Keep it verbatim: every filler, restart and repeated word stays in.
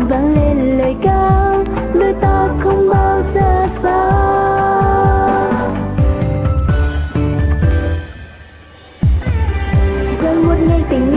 vang lên lời ca, đôi ta không bao giờ xa. Rồi một ngày tình